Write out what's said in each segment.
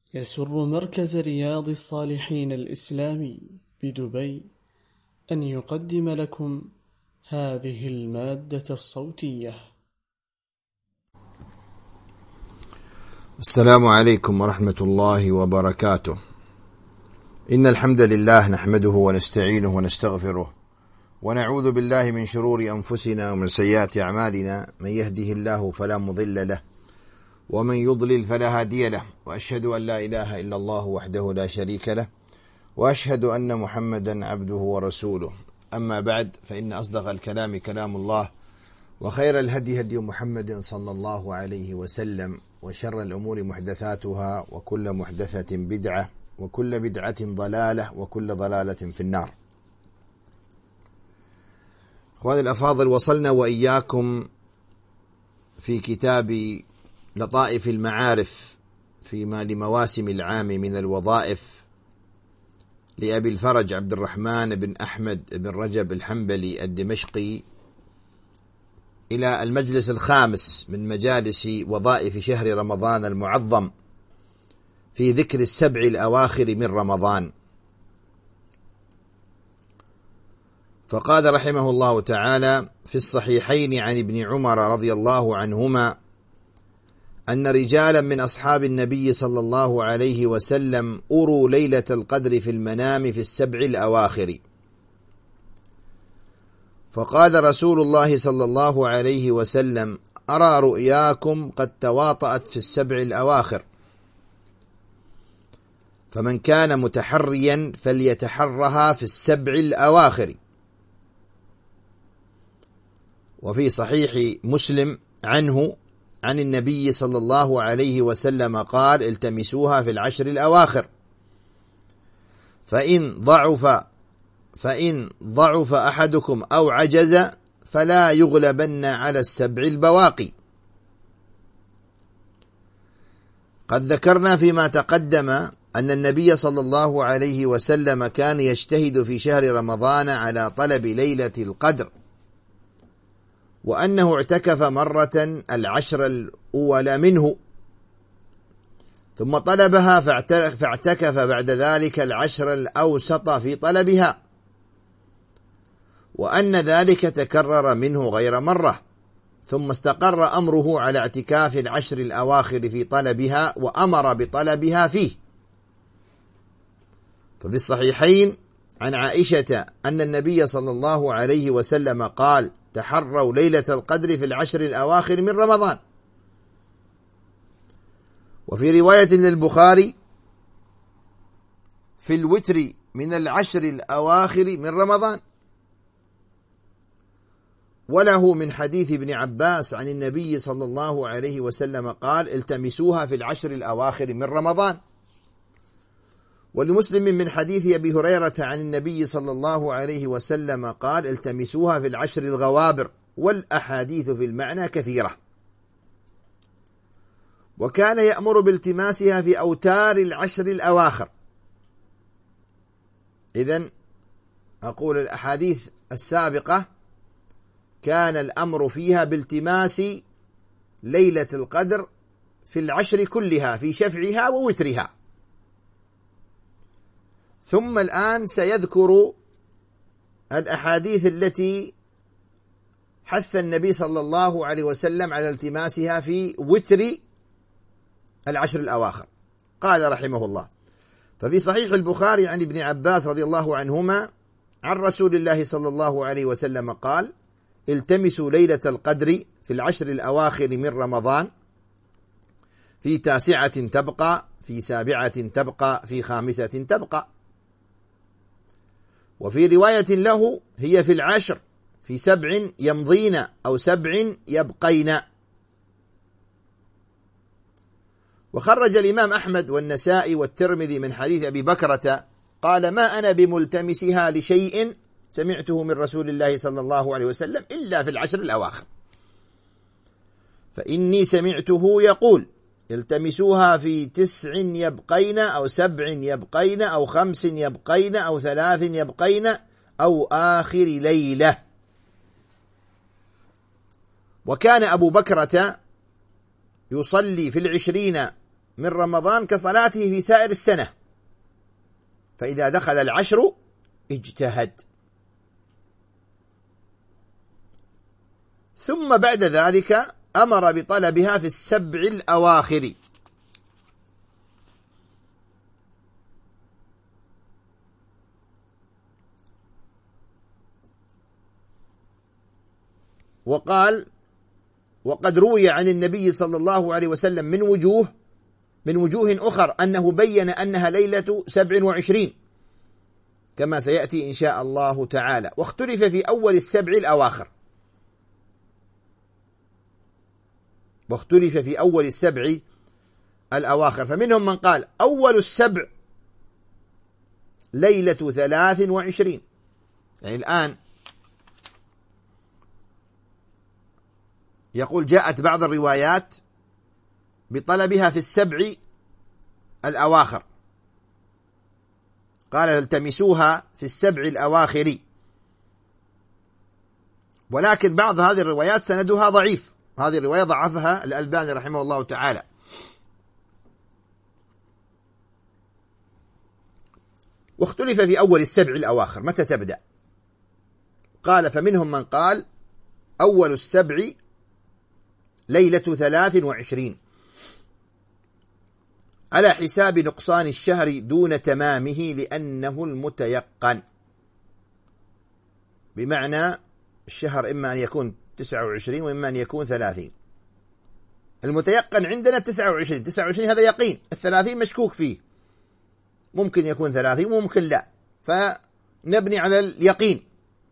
يسر مركز رياض الصالحين الإسلامي بدبي أن يقدم لكم هذه المادة الصوتية. السلام عليكم ورحمة الله وبركاته. إن الحمد لله نحمده ونستعينه ونستغفره ونعوذ بالله من شرور أنفسنا ومن سيئات أعمالنا، من يهده الله فلا مضل له ومن يضلل فلا هادي له، وأشهد أن لا إله إلا الله وحده لا شريك له، وأشهد أن محمدا عبده ورسوله. أما بعد، فإن أصدق الكلام كلام الله، وخير الهدي هدي محمد صلى الله عليه وسلم، وشر الأمور محدثاتها، وكل محدثة بدعة، وكل بدعة ضلالة، وكل ضلالة في النار. أخواني الأفاضل، وصلنا وإياكم في كتاب لطائف المعارف فيما لمواسم العام من الوظائف لأبي الفرج عبد الرحمن بن أحمد بن رجب الحنبلي الدمشقي، إلى المجلس الخامس من مجالس وظائف شهر رمضان المعظم في ذكر السبع الأواخر من رمضان. فقال رحمه الله تعالى في الصحيحين عن ابن عمر رضي الله عنهما أن رجالا من أصحاب النبي صلى الله عليه وسلم أروا ليلة القدر في المنام في السبع الأواخر، فقال رسول الله صلى الله عليه وسلم: أرى رؤياكم قد تواطأت في السبع الأواخر، فمن كان متحريا فليتحرها في السبع الأواخر. وفي صحيح مسلم عنه عن النبي صلى الله عليه وسلم قال: التمسوها في العشر الأواخر، فإن ضعف أحدكم أو عجز فلا يغلبن على السبع البواقي. قد ذكرنا فيما تقدم أن النبي صلى الله عليه وسلم كان يجتهد في شهر رمضان على طلب ليلة القدر، وأنه اعتكف مرة العشر الأول منه، ثم طلبها فاعتكف بعد ذلك العشر الأوسط في طلبها، وأن ذلك تكرر منه غير مرة، ثم استقر أمره على اعتكاف العشر الأواخر في طلبها، وأمر بطلبها فيه. ففي الصحيحين عن عائشة أن النبي صلى الله عليه وسلم قال: تحروا ليلة القدر في العشر الأواخر من رمضان. وفي رواية للبخاري: في الوتر من العشر الأواخر من رمضان. وله من حديث ابن عباس عن النبي صلى الله عليه وسلم قال: التمسوها في العشر الأواخر من رمضان. ولمسلم من حديث أبي هريرة عن النبي صلى الله عليه وسلم قال: التمسوها في العشر الغوابر. والأحاديث في المعنى كثيرة. وكان يأمر بالتماسها في أوتار العشر الأواخر. إذن أقول الأحاديث السابقة كان الأمر فيها بالتماس ليلة القدر في العشر كلها، في شفعها ووترها. ثم الآن سيذكر الأحاديث التي حث النبي صلى الله عليه وسلم على التماسها في وتر العشر الأواخر. قال رحمه الله: ففي صحيح البخاري عن ابن عباس رضي الله عنهما عن رسول الله صلى الله عليه وسلم قال: التمسوا ليلة القدر في العشر الأواخر من رمضان، في تاسعة تبقى، في سابعة تبقى، في خامسة تبقى. وفي رواية له: هي في العشر، في سبع يمضين أو سبع يبقين. وخرج الإمام أحمد والنسائي والترمذي من حديث أبي بكرة قال: ما أنا بملتمسها لشيء سمعته من رسول الله صلى الله عليه وسلم إلا في العشر الأواخر، فإني سمعته يقول: التمسوها في 9 يبقين، أو 7 يبقين، أو 5 يبقين، أو 3 يبقين، أو آخر ليلة. وكان أبو بكرة يصلي في 20 من رمضان كصلاته في سائر السنة، فإذا دخل العشر اجتهد. ثم بعد ذلك أمر بطلبها في السبع الأواخر. وقال: وقد روي عن النبي صلى الله عليه وسلم من وجوه أخر أنه بين أنها ليلة 27 كما سيأتي إن شاء الله تعالى. واختلف في أول السبع الأواخر، فمنهم من قال أول السبع ليلة 23. يعني الآن يقول: جاءت بعض الروايات بطلبها في السبع الأواخر، قال: التمسوها في السبع الأواخر. ولكن بعض هذه الروايات سندها ضعيف، هذه الرواية ضعفها الألباني رحمه الله تعالى. واختلف في أول السبع الأواخر متى تبدأ. قال: فمنهم من قال أول السبع ليلة 23 على حساب نقصان الشهر دون تمامه لأنه المتيقن، بمعنى الشهر إما أن يكون 29 وإما أن يكون 30. المتيقن عندنا 29 هذا يقين، 30 مشكوك فيه، ممكن يكون 30 وممكن لا، فنبني على اليقين.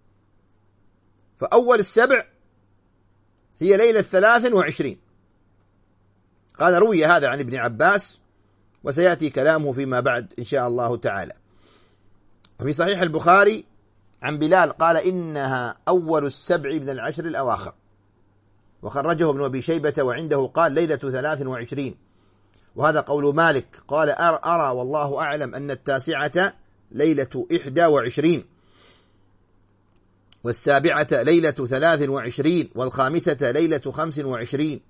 فأول السبع هي ليلة 23. قال: روي هذا عن ابن عباس، وسيأتي كلامه فيما بعد إن شاء الله تعالى. وفي صحيح البخاري عن بلال قال: إنها أول السبع من العشر الأواخر. وخرجه ابن أبي شيبة وعنده قال ليلة 23، وهذا قول مالك. قال: أرى والله أعلم أن التاسعة ليلة 21، والسابعة ليلة 23، والخامسة ليلة 25.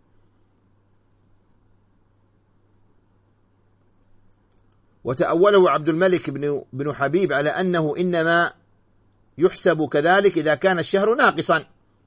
وتأوله عبد الملك بن حبيب على أنه إنما يحسب كذلك إذا كان الشهر ناقصا،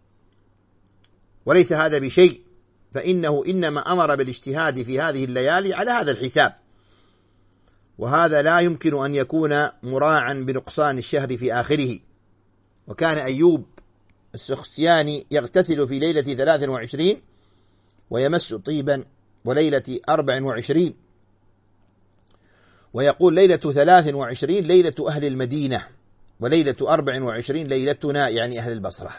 وليس هذا بشيء، فإنه إنما أمر بالاجتهاد في هذه الليالي على هذا الحساب، وهذا لا يمكن أن يكون مراعا بنقصان الشهر في آخره. وكان أيوب السختياني يغتسل في ليلة 23 ويمس طيبا، وليلة 24، ويقول ليلة 23 ليلة أهل المدينة، وليلة 24 ليلتنا يعني أهل البصرة.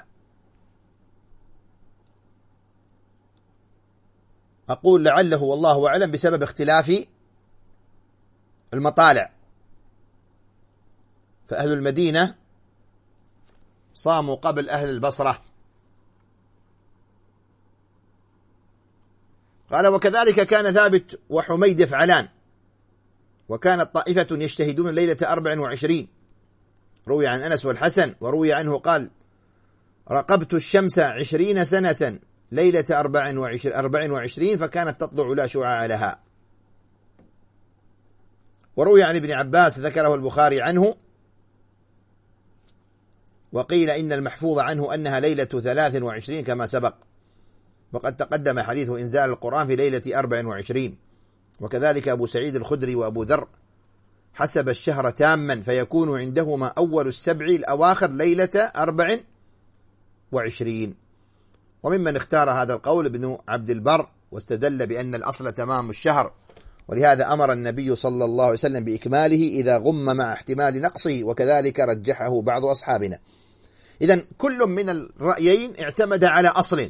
أقول لعله والله أعلم بسبب اختلاف المطالع، فأهل المدينة صاموا قبل أهل البصرة. قال: وكذلك كان ثابت وحميد يفعلان، وكانت طائفة يجتهدون ليلة 24. روي عن أنس والحسن، وروي عنه قال: رقبت الشمس 20 سنة ليلة 24 فكانت تطلع لا شعاع لها. وروي عن ابن عباس ذكره البخاري عنه، وقيل إن المحفوظ عنه أنها ليلة 23 كما سبق، وقد تقدم حديث إنزال القرآن في ليلة 24. وكذلك أبو سعيد الخدري وأبو ذر حسب الشهر تاما، فيكون عندهما أول السبع الأواخر ليلة 24. وممن اختار هذا القول ابن عبد البر، واستدل بأن الأصل تمام الشهر، ولهذا أمر النبي صلى الله عليه وسلم بإكماله إذا غم مع احتمال نقصه، وكذلك رجحه بعض أصحابنا. إذن كل من الرأيين اعتمد على أصل،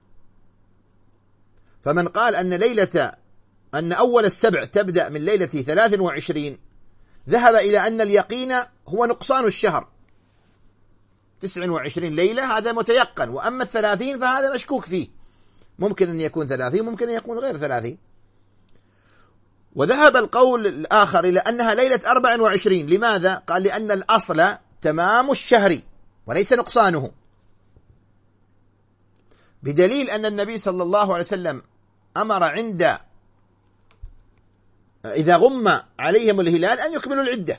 فمن قال أن أول السبع تبدأ من ليلة 23 ذهب إلى أن اليقين هو نقصان الشهر، 29 ليلة هذا متيقن، وأما 30 فهذا مشكوك فيه، ممكن أن يكون 30 ممكن أن يكون غير 30. وذهب القول الآخر إلى أنها ليلة 24. لماذا؟ قال: لأن الأصل تمام الشهر وليس نقصانه، بدليل أن النبي صلى الله عليه وسلم أمر عند إذا غم عليهم الهلال أن يكملوا العدة.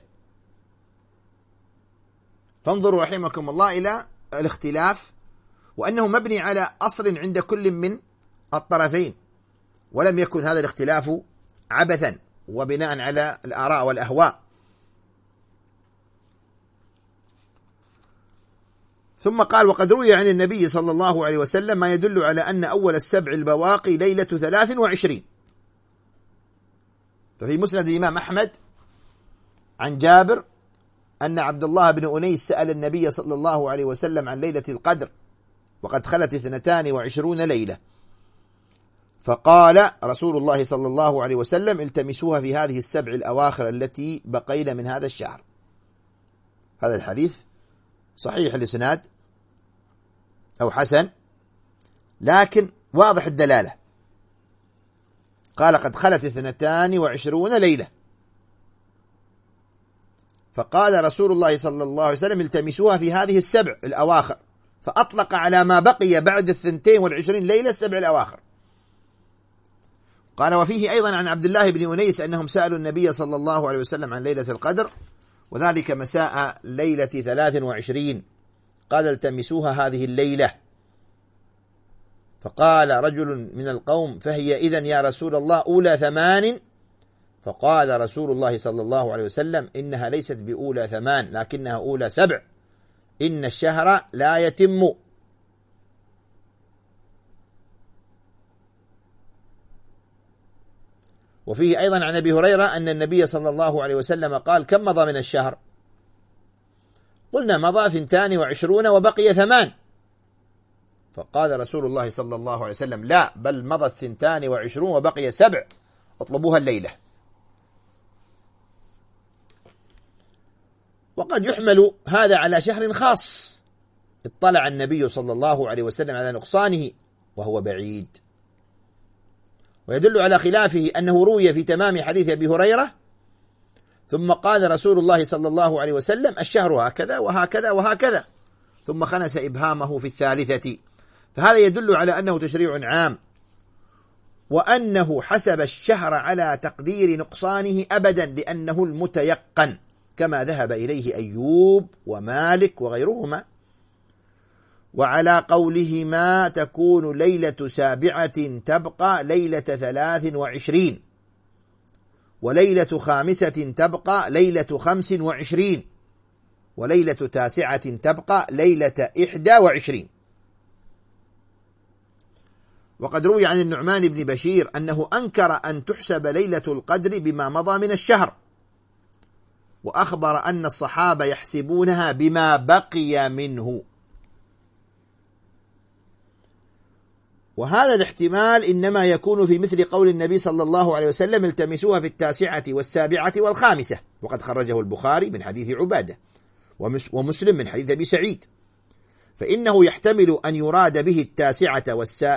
فانظروا رحمكم الله إلى الاختلاف، وأنه مبني على أصل عند كل من الطرفين، ولم يكن هذا الاختلاف عبثا وبناء على الآراء والأهواء. ثم قال: وقد روي عن النبي صلى الله عليه وسلم ما يدل على أن أول السبع البواقي ليلة 23. ففي مسند الإمام أحمد عن جابر أن عبد الله بن أنيس سأل النبي صلى الله عليه وسلم عن ليلة القدر وقد خلت 22 ليلة، فقال رسول الله صلى الله عليه وسلم: التمسوها في هذه السبع الأواخر التي بقين من هذا الشهر. هذا الحديث صحيح الإسناد أو حسن، لكن واضح الدلالة. قال: قد خلت 22 ليلة، فقال رسول الله صلى الله عليه وسلم: التمسوها في هذه السبع الأواخر، فأطلق على ما بقي بعد 22 ليلة السبع الأواخر. قال: وفيه أيضا عن عبد الله بن أنيس أنهم سألوا النبي صلى الله عليه وسلم عن ليلة القدر، وذلك مساء ليلة 23، قال: التمسوها هذه الليلة. فقال رجل من القوم: فهي إذن يا رسول الله أولى 8؟ فقال رسول الله صلى الله عليه وسلم: إنها ليست بأولى 8، لكنها أولى 7، إن الشهر لا يتم. وفيه أيضا عن أبي هريرة أن النبي صلى الله عليه وسلم قال: كم مضى من الشهر؟ قلنا: مضى 22 وبقي 8. فقال رسول الله صلى الله عليه وسلم: لا، بل مضى 22 وبقي 7، اطلبوها الليلة. وقد يحمل هذا على شهر خاص اطلع النبي صلى الله عليه وسلم على نقصانه وهو بعيد، ويدل على خلافه أنه روي في تمام حديث أبي هريرة ثم قال رسول الله صلى الله عليه وسلم: الشهر هكذا وهكذا وهكذا، ثم خنس إبهامه في الثالثة. فهذا يدل على أنه تشريع عام، وأنه حسب الشهر على تقدير نقصانه أبدا، لأنه المتيقن كما ذهب إليه أيوب ومالك وغيرهما. وعلى قولهما تكون ليلة 7 تبقى ليلة 23، وليلة 5 تبقى ليلة 25، وليلة 9 تبقى ليلة 21. وقد روي عن النعمان بن بشير أنه أنكر أن تحسب ليلة القدر بما مضى من الشهر، وأخبر أن الصحابة يحسبونها بما بقي منه. وهذا الاحتمال إنما يكون في مثل قول النبي صلى الله عليه وسلم: التمسوها في 9 و7 و5، وقد خرجه البخاري من حديث عبادة ومسلم من حديث أبي سعيد، فإنه يحتمل أن يراد به 9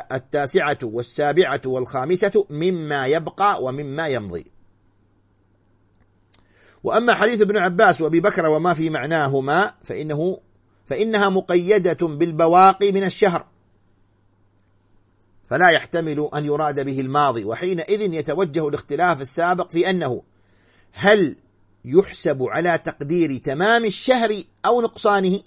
و7 و5 مما يبقى ومما يمضي. وأما حديث ابن عباس وأبي بكر وما في معناهما فإنها مقيدة بالبواقي من الشهر، فلا يحتمل أن يراد به الماضي، وحينئذ يتوجه الاختلاف السابق في أنه هل يحسب على تقدير تمام الشهر أو نقصانه.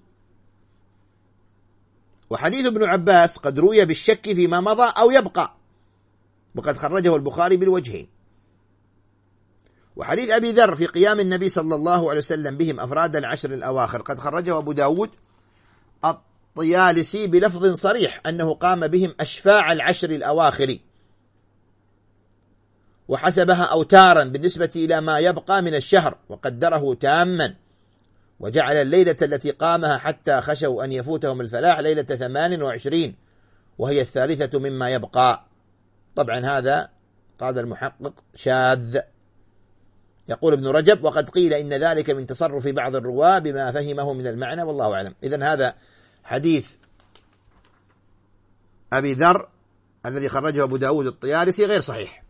وحديث ابن عباس قد روي بالشك فيما مضى أو يبقى، وقد خرجه البخاري بالوجهين. وحديث أبي ذر في قيام النبي صلى الله عليه وسلم بهم أفراد العشر الأواخر قد خرجه أبو داود الطيالسي بلفظ صريح أنه قام بهم أشفاع العشر الأواخر، وحسبها أوتارا بالنسبة إلى ما يبقى من الشهر، وقدره تاما، وجعل الليلة التي قامها حتى خشوا أن يفوتهم الفلاح ليلة 28، وهي 3 مما يبقى. طبعا هذا قال المحقق شاذ. يقول ابن رجب: وقد قيل إن ذلك من تصرف بعض الرواة بما فهمه من المعنى، والله أعلم. إذن هذا حديث أبي ذر الذي خرجه أبو داود الطيالسي غير صحيح.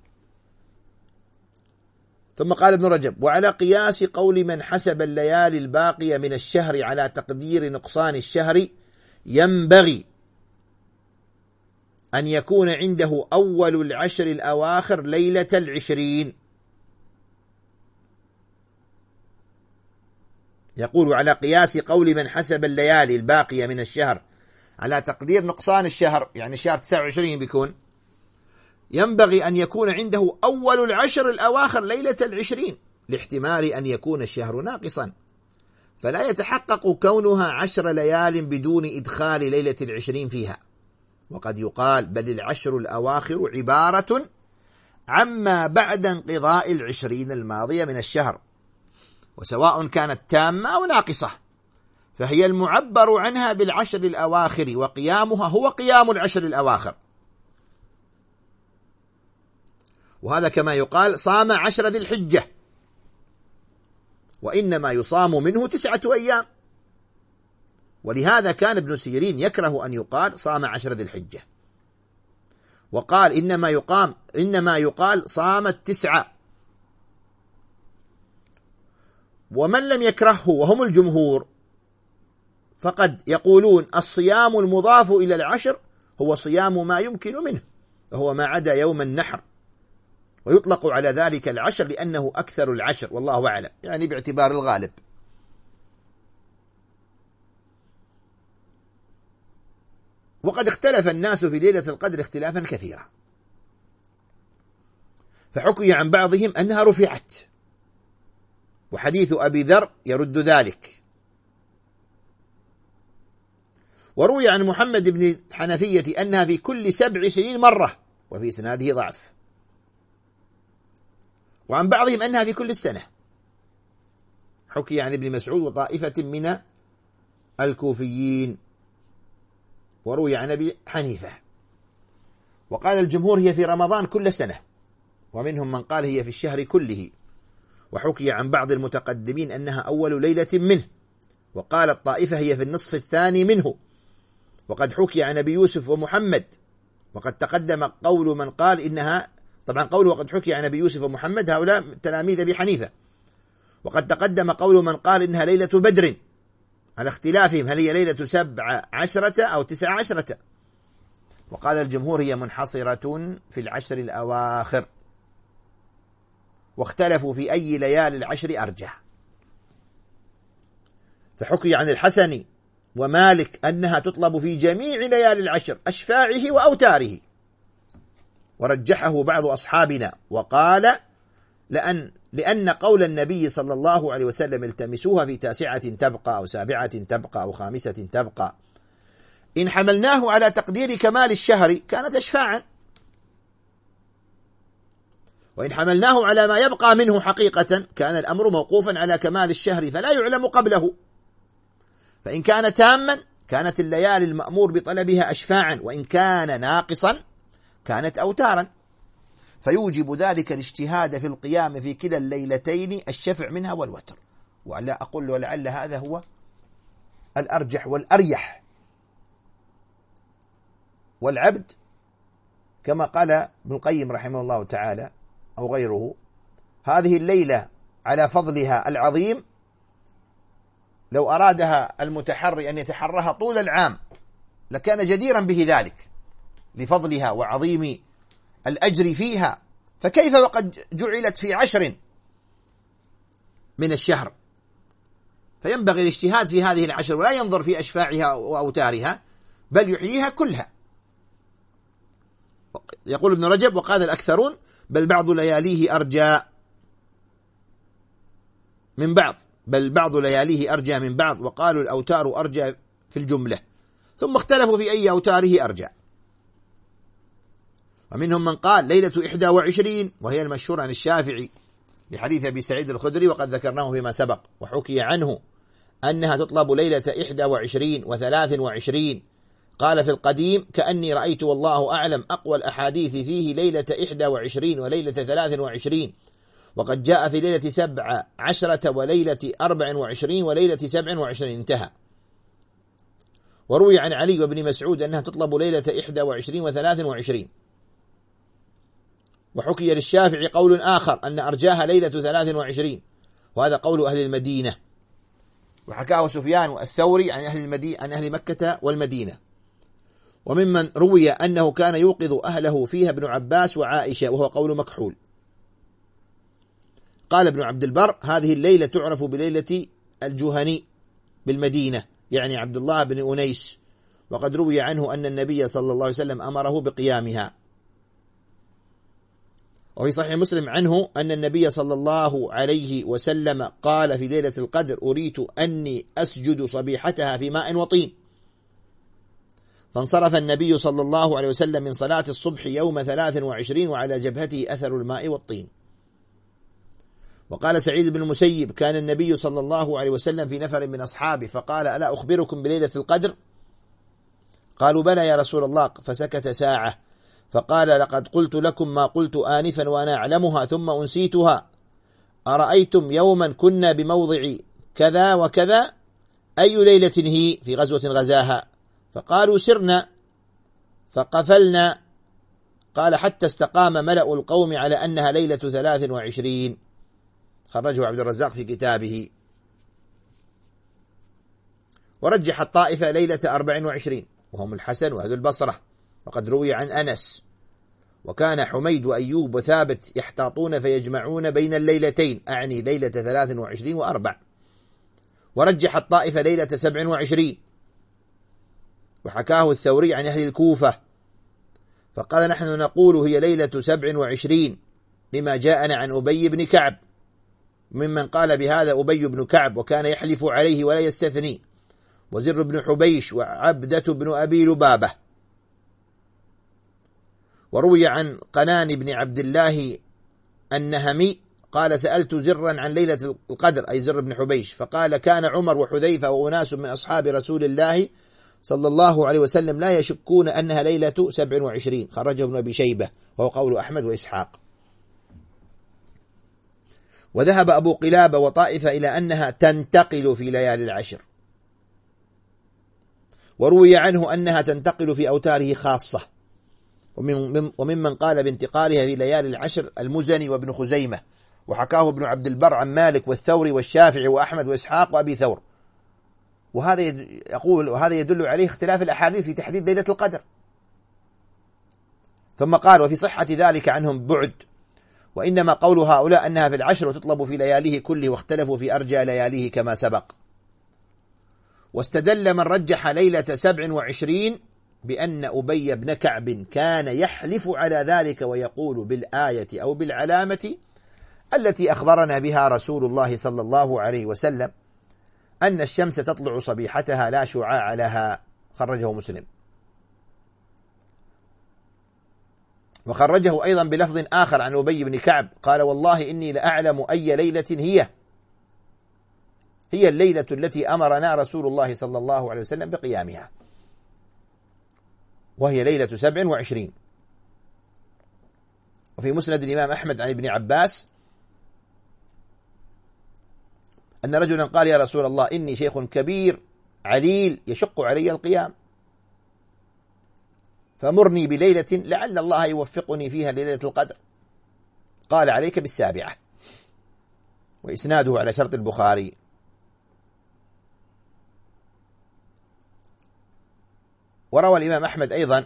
ثم قال ابن رجب: وعلى قياس قول من حسب الليالي الباقية من الشهر على تقدير نقصان الشهر، ينبغي أن يكون عنده أول العشر الأواخر ليلة 20، يقول على قياس قول من حسب الليالي الباقية من الشهر على تقدير نقصان الشهر، يعني شهر 29 بيكون، ينبغي أن يكون عنده أول العشر الأواخر ليلة 20، لاحتمال أن يكون الشهر ناقصا، فلا يتحقق كونها 10 ليال بدون إدخال ليلة 20 فيها. وقد يقال بل العشر الأواخر عبارة عما بعد انقضاء 20 الماضية من الشهر، وسواء كانت تامة أو ناقصة، فهي المعبر عنها بالعشر الأواخر، وقيامها هو قيام العشر الأواخر. وهذا كما يقال صام 10 ذي الحجة، وإنما يصام منه 9 أيام. ولهذا كان ابن سيرين يكره أن يقال صام 10 ذي الحجة، وقال إنما يقال صام 9. ومن لم يكرهه وهم الجمهور فقد يقولون الصيام المضاف إلى العشر هو صيام ما يمكن منه، وهو ما عدا يوم النحر، ويطلق على ذلك العشر لأنه أكثر العشر، والله أعلم، يعني باعتبار الغالب. وقد اختلف الناس في ليلة القدر اختلافا كثيرا، فحكي عن بعضهم أنها رفعت، وحديث أبي ذر يرد ذلك. وروي عن محمد بن حنفية أنها في كل 7 سنين مرة، وفي إسناده ضعف. وعن بعضهم أنها في كل سنة، حكي عن ابن مسعود وطائفة من الكوفيين، وروي عن أبي حنيفة. وقال الجمهور هي في رمضان كل سنة، ومنهم من قال هي في الشهر كله. وحكي عن بعض المتقدمين أنها أول ليلة منه، وقال الطائفة هي في النصف الثاني منه. وقد حكي عن أبي يوسف ومحمد، وقد تقدم قول من قال إنها، طبعا قوله وقد حكي عن أبي يوسف ومحمد هؤلاء تلاميذ أبي حنيفة، وقد تقدم قول من قال إنها ليلة بدر، على اختلافهم هل هي ليلة 17 أو 19. وقال الجمهور هي منحصرة في العشر الأواخر، واختلفوا في أي ليالي العشر أرجح. فحكي عن الحسن ومالك أنها تطلب في جميع ليالي العشر أشفاعه وأوتاره، ورجحه بعض أصحابنا وقال لأن قول النبي صلى الله عليه وسلم التمسوها في 9 تبقى أو 7 تبقى أو 5 تبقى، إن حملناه على تقدير كمال الشهر كانت أشفاعا، وإن حملناه على ما يبقى منه حقيقة كان الأمر موقوفا على كمال الشهر فلا يعلم قبله. فإن كان تاما كانت الليالي المأمور بطلبها أشفاعا، وإن كان ناقصا كانت أوتارا، فيوجب ذلك الاجتهاد في القيام في كلا الليلتين الشفع منها والوتر. ولا أقول ولعل هذا هو الأرجح والأريح. والعبد كما قال ابن القيم رحمه الله تعالى أو غيره، هذه الليلة على فضلها العظيم لو أرادها المتحري أن يتحرها طول العام لكان جديرا به ذلك لفضلها وعظيم الأجر فيها، فكيف وقد جعلت في 10 من الشهر؟ فينبغي الاجتهاد في هذه العشر ولا ينظر في أشفاعها وأوتارها، بل يحييها كلها. يقول ابن رجب وقال الأكثرون بل بعض لياليه أرجى من بعض، وقالوا الأوتار أرجى في الجملة، ثم اختلفوا في أي أوتاره أرجى. ومنهم من قال ليلة 21، وهي المشهور عن الشافعي لحديث أبي سعيد الخدري وقد ذكرناه فيما سبق. وحكي عنه أنها تطلب ليلة 21 و23. قال في القديم كأني رأيت والله أعلم أقوى الأحاديث فيه ليلة 21 وليلة 23، وقد جاء في ليلة 17 وليلة 24 وليلة 27 انتهى. وروي عن علي وابن مسعود أنها تطلب ليلة 21 و23. وحكي للشافعي قول آخر أن أرجاها ليلة 23، وهذا قول أهل المدينة، وحكاه سفيان الثوري عن أهل مكة والمدينة. وممن روي أنه كان يوقظ أهله فيها ابن عباس وعائشة، وهو قول مكحول. قال ابن عبد البر هذه الليلة تعرف بليلة الجهني بالمدينة، يعني عبد الله بن أنيس، وقد روي عنه أن النبي صلى الله عليه وسلم أمره بقيامها. وفي صحيح مسلم عنه أن النبي صلى الله عليه وسلم قال في ليلة القدر: أريت أني أسجد صبيحتها في ماء وطين. فانصرف النبي صلى الله عليه وسلم من صلاة الصبح يوم 23 وعلى جبهته أثر الماء والطين. وقال سعيد بن المسيب: كان النبي صلى الله عليه وسلم في نفر من أصحابه فقال: ألا أخبركم بليلة القدر؟ قالوا: بلى يا رسول الله. فسكت ساعة فقال: لقد قلت لكم ما قلت آنفا وأنا أعلمها ثم أنسيتها. أرأيتم يوما كنا بموضع كذا وكذا، أي ليلة هي؟ في غزوة غزاها. فقالوا: سرنا فقفلنا. قال: حتى استقام ملأ القوم على أنها ليلة 23. خرجه عبد الرزاق في كتابه. ورجح الطائفة ليلة 24 وهم الحسن وأهل البصرة، وقد روي عن أنس: وكان حميد وأيوب وثابت يحتاطون فيجمعون بين الليلتين، أعني ليلة 23 و4. ورجح الطائفة ليلة 27، وحكاه الثوري عن أهل الكوفة فقال: نحن نقول هي ليلة 27 لما جاءنا عن أبي بن كعب. ممن قال بهذا أبي بن كعب وكان يحلف عليه ولا يستثني، وزر بن حبيش، وعبدة بن أبي لبابة. وروي عن قنان بن عبد الله النهمي قال: سألت زرا عن ليلة القدر، أي زر بن حبيش، فقال: كان عمر وحذيفة وأناس من أصحاب رسول الله صلى الله عليه وسلم لا يشكون أنها ليلة 27. خرجه ابن أبي شيبة وهو قول أحمد وإسحاق. وذهب أبو قلابة وطائفة إلى أنها تنتقل في ليالي العشر، وروي عنه أنها تنتقل في أوتاره خاصة. وممن قال بانتقالها في ليالي العشر المزني وابن خزيمة، وحكاه ابن عبد البر عن مالك والثوري والشافعي وأحمد وإسحاق وأبي ثور. وهذا يدل عليه اختلاف الأحاديث في تحديد ليلة القدر. ثم قال: وفي صحة ذلك عنهم بعد، وإنما قول هؤلاء أنها في العشر وتطلب في لياليه كله، واختلفوا في أرجى لياليه كما سبق. واستدل من رجح ليلة 27 بأن أبي بن كعب كان يحلف على ذلك ويقول بالآية أو بالعلامة التي أخبرنا بها رسول الله صلى الله عليه وسلم أن الشمس تطلع صبيحتها لا شعاع لها. خرجه مسلم. وخرجه أيضا بلفظ آخر عن أبي بن كعب قال: والله إني لأعلم أي ليلة هي الليلة التي أمرنا رسول الله صلى الله عليه وسلم بقيامها، وهي ليلة 27. وفي مسند الإمام أحمد عن ابن عباس أن رجلا قال: يا رسول الله إني شيخ كبير عليل يشق علي القيام، فمرني بليلة لعل الله يوفقني فيها ليلة القدر. قال: عليك بالسابعة. وإسناده على شرط البخاري. وروى الإمام أحمد أيضا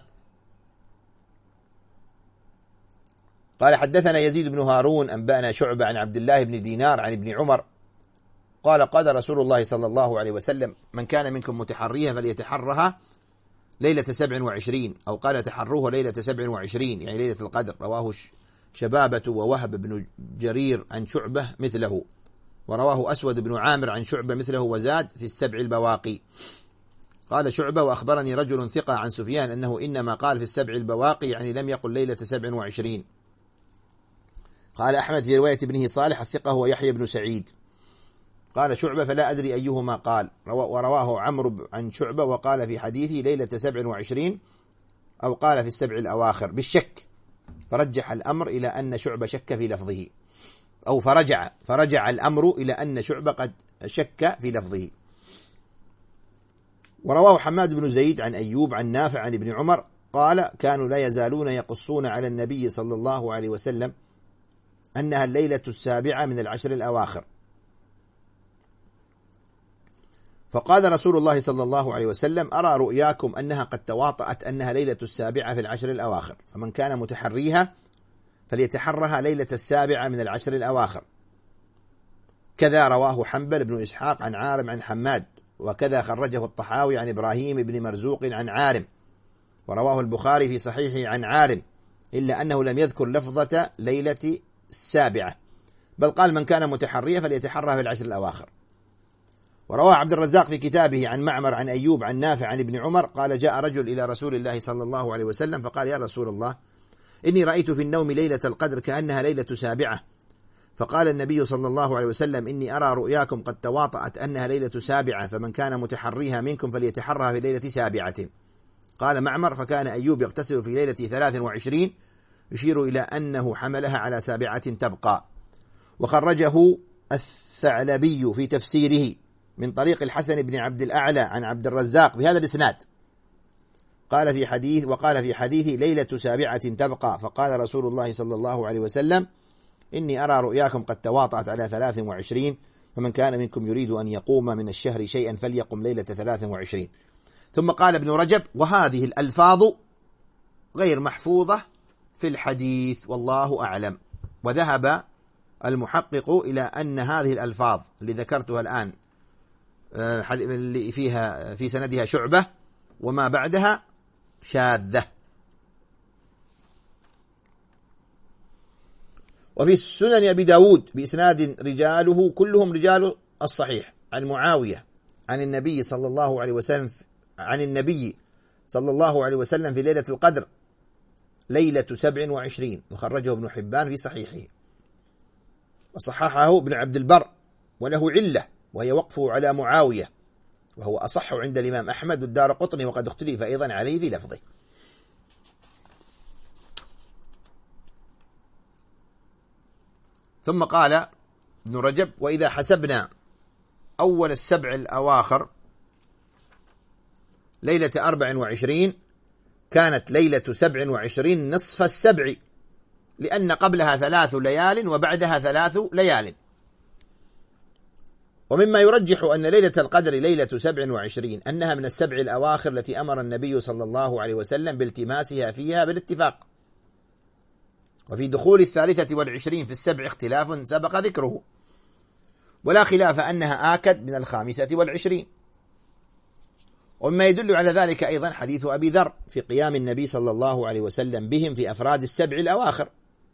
قال: حدثنا يزيد بن هارون أنبأنا شعبة عن عبد الله بن دينار عن ابن عمر قال: قال رسول الله صلى الله عليه وسلم: من كان منكم متحريها فليتحرها ليلة 27، أو قال: تحروه ليلة 27، يعني ليلة القدر. رواه شبابة ووهب بن جرير عن شعبة مثله، ورواه أسود بن عامر عن شعبة مثله وزاد في 7 البواقي. قال شعبة: وأخبرني رجل ثقة عن سفيان أنه إنما قال في 7 البواقي، يعني لم يقل ليلة 27. قال أحمد في رواية ابنه صالح الثقة هو يحيى بن سعيد. قال شعبة: فلا أدري أيهما قال. ورواه عمرو عن شعبة وقال في حديثه ليلة 27، أو قال في 7 الأواخر بالشك، فرجح الأمر إلى أن شعبة شك في لفظه، أو فرجع الأمر إلى أن شعبة قد شك في لفظه. ورواه حماد بن زيد عن أيوب عن نافع عن ابن عمر قال: كانوا لا يزالون يقصون على النبي صلى الله عليه وسلم أنها الليلة 7 من 10 الأواخر. فقال رسول الله صلى الله عليه وسلم: أرى رؤياكم أنها قد تواطأت أنها ليلة 7 في 10 الأواخر، فمن كان متحريها فليتحرها ليلة 7 من 10 الأواخر. كذا رواه حنبل بن إسحاق عن عارم عن حماد، وكذا خرجه الطحاوي عن إبراهيم بن مرزوق عن عارم، ورواه البخاري في صحيحه عن عارم، إلا أنه لم يذكر لفظة ليلة السابعة، بل قال من كان متحريا فليتحرى في العشر الأواخر. ورواه عبد الرزاق في كتابه عن معمر عن أيوب عن نافع عن ابن عمر قال جاء رجل إلى رسول الله صلى الله عليه وسلم فقال يا رسول الله إني رأيت في النوم ليلة القدر كأنها ليلة سابعة، فقال النبي صلى الله عليه وسلم إني أرى رؤياكم قد تواطأت أنها ليلة سابعة، فمن كان متحريها منكم فليتحرها في ليلة سابعة. قال معمر فكان أيوب يغتسل في ليلة 23 يشير إلى أنه حملها على سابعة تبقى. وخرجه الثعلبي في تفسيره من طريق الحسن بن عبد الأعلى عن عبد الرزاق بهذا الإسناد قال في حديث ليلة سابعة تبقى، فقال رسول الله صلى الله عليه وسلم إني أرى رؤياكم قد تواطأت على 23، فمن كان منكم يريد أن يقوم من الشهر شيئا فليقم ليلة 23. ثم قال ابن رجب وهذه الألفاظ غير محفوظة في الحديث والله أعلم. وذهب المحقق إلى أن هذه الألفاظ اللي ذكرتها الآن اللي فيها في سندها شعبة وما بعدها شاذة. وفي سنن أبي داود بإسناد رجاله كلهم رجال الصحيح عن معاوية عن النبي صلى الله عليه وسلم في ليلة القدر ليلة 27، وخرجه ابن حبان في صحيحه وصححه ابن عبد البر، وله علة وهي وقفه على معاوية، وهو أصح عند الإمام أحمد والدارقطني، وقد اختلف أيضا عليه في لفظه. ثم قال ابن رجب وإذا حسبنا أول السبع الأواخر ليلة 24 كانت ليلة 27 نصف السبع، لأن قبلها 3 ليال وبعدها 3 ليال. ومما يرجح أن ليلة القدر ليلة 27 أنها من السبع الأواخر التي أمر النبي صلى الله عليه وسلم بالتماسها فيها بالاتفاق. وفي دخول 23 في السبع اختلاف سبق ذكره، ولا خلاف أنها آكد من 25. ومما يدل على ذلك أيضا حديث أبي ذر في قيام النبي صلى الله عليه وسلم بهم في أفراد السبع الأواخر،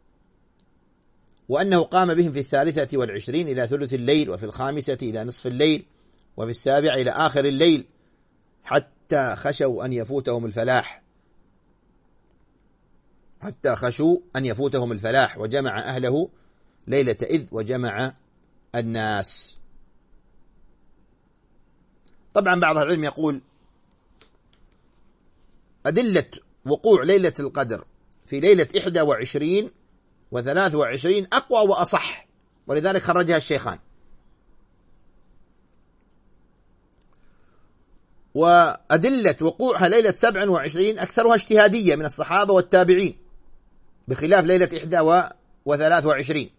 وأنه قام بهم في 23 إلى ثلث الليل، وفي 5 إلى نصف الليل، وفي 7 إلى آخر الليل، حتى خشوا أن يفوتهم الفلاح، وجمع أهله ليلة إذ وجمع الناس. طبعا بعض العلم يقول أدلة وقوع ليلة القدر في ليلة 21 و23 أقوى وأصح، ولذلك خرجها الشيخان. وأدلة وقوعها ليلة 27 أكثرها اجتهادية من الصحابة والتابعين، بخلاف ليلة 21 و23.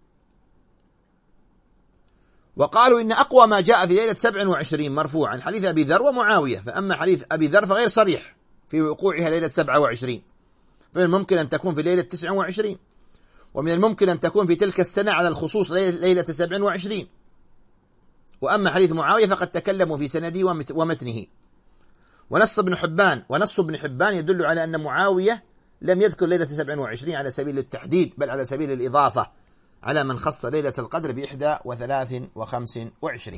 وقالوا إن أقوى ما جاء في ليلة 27 مرفوعا حديث أبي ذر ومعاوية، فأما حديث أبي ذر فغير صريح في وقوعها ليلة 27، فمن الممكن أن تكون في ليلة 29، ومن الممكن أن تكون في تلك السنة على الخصوص ليلة 27. وأما حديث معاوية فقد تكلموا في سنده ومتنه. ونص ابن حبان يدل على أن معاوية لم يذكر ليلة 27 على سبيل التحديد، بل على سبيل الإضافة على من خص ليلة القدر ب31 و25.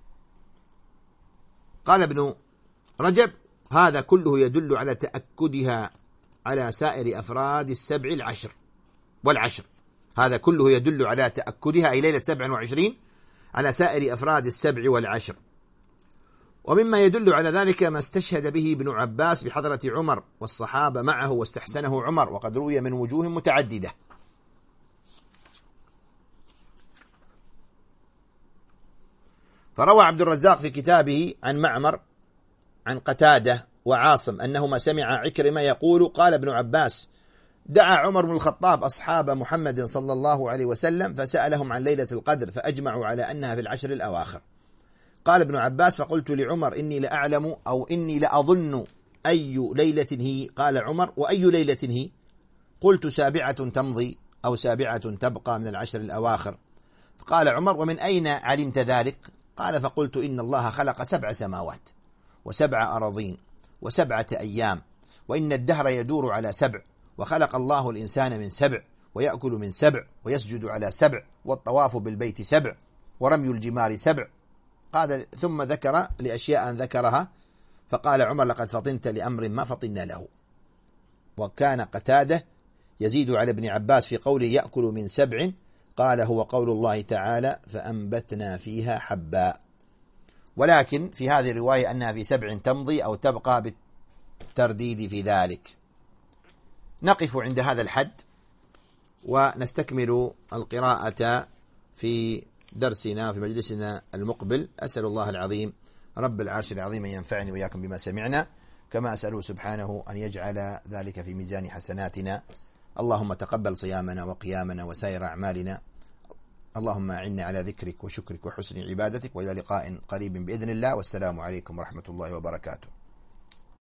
قال ابن رجب هذا كله يدل على تأكدها على سائر أفراد السبع والعشر. هذا كله يدل على تأكدها أي ليلة 27 على سائر أفراد السبع والعشر. ومما يدل على ذلك ما استشهد به ابن عباس بحضرة عمر والصحابة معه واستحسنه عمر، وقد روي من وجوه متعددة. فروى عبد الرزاق في كتابه عن معمر عن قتادة وعاصم أنهما سمع عكرمة يقول قال ابن عباس دعا عمر بن الخطاب أصحاب محمد صلى الله عليه وسلم فسألهم عن ليلة القدر فأجمعوا على أنها في العشر الأواخر. قال ابن عباس فقلت لعمر إني لأعلم أو إني لأظن أي ليلة هي. قال عمر وأي ليلة هي؟ قلت 7 تمضي أو 7 تبقى من العشر الأواخر. قال عمر: ومن أين علمت ذلك؟ قال: فقلت: إن الله خلق 7 سماوات و7 أراضين و7 أيام، وإن الدهر يدور على 7، وخلق الله الإنسان من 7، ويأكل من 7، ويسجد على 7، والطواف بالبيت 7، ورمي الجمار 7. قال ثم ذكر لأشياء ذكرها، فقال عمر: لقد فطنت لأمر ما فطنا له. وكان قتادة يزيد على ابن عباس في قوله يأكل من 7، قال: هو قول الله تعالى: فأنبتنا فيها حبا. ولكن في هذه الرواية أنها في 7 تمضي أو تبقى بالترديد في ذلك. نقف عند هذا الحد ونستكمل القراءة في درسنا في مجلسنا المقبل. أسأل الله العظيم رب العرش العظيم أن ينفعني وإياكم بما سمعنا، كما أسأله سبحانه أن يجعل ذلك في ميزان حسناتنا. اللهم تقبل صيامنا وقيامنا وسائر أعمالنا. اللهم أعنا على ذكرك وشكرك وحسن عبادتك، وإلى لقاء قريب بإذن الله، والسلام عليكم ورحمة الله وبركاته.